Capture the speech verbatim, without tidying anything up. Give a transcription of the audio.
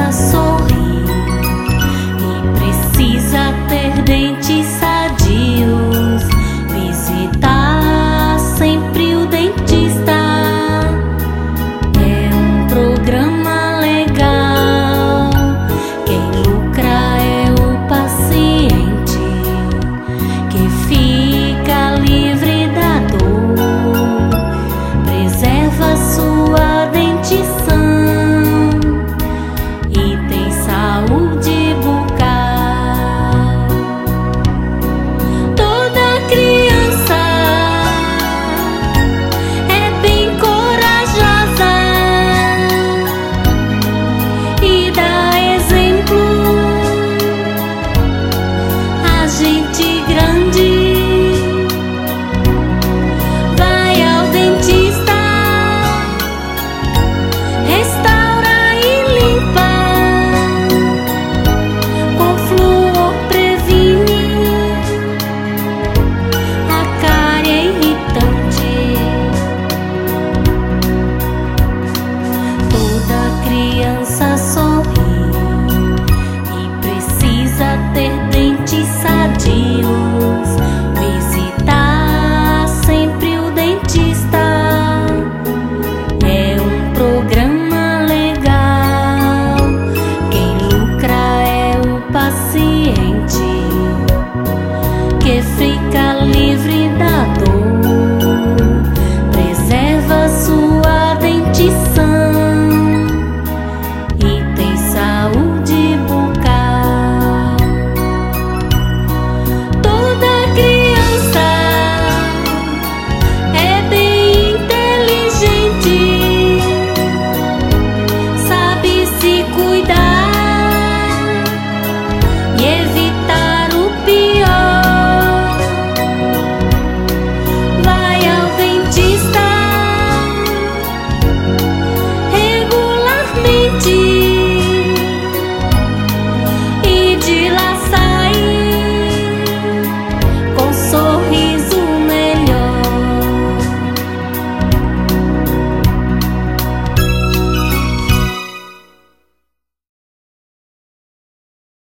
sorrir e precisa ter dentes sadios. Visitar sempre o dentista é um programa legal. Quem lucra é o paciente que fica livre da dor, preserva sua dentição e tem saúde bucal. Toda criança é bem corajosa e dá exemplo a gente grande. Vai ao dentista, restaura e limpa, com flúor previne a cárie irritante. Toda criança sorri e precisa ter dentes sadios. Visitar sempre o dentista é um programa legal. Quem lucra é o paciente que fica livre da dor,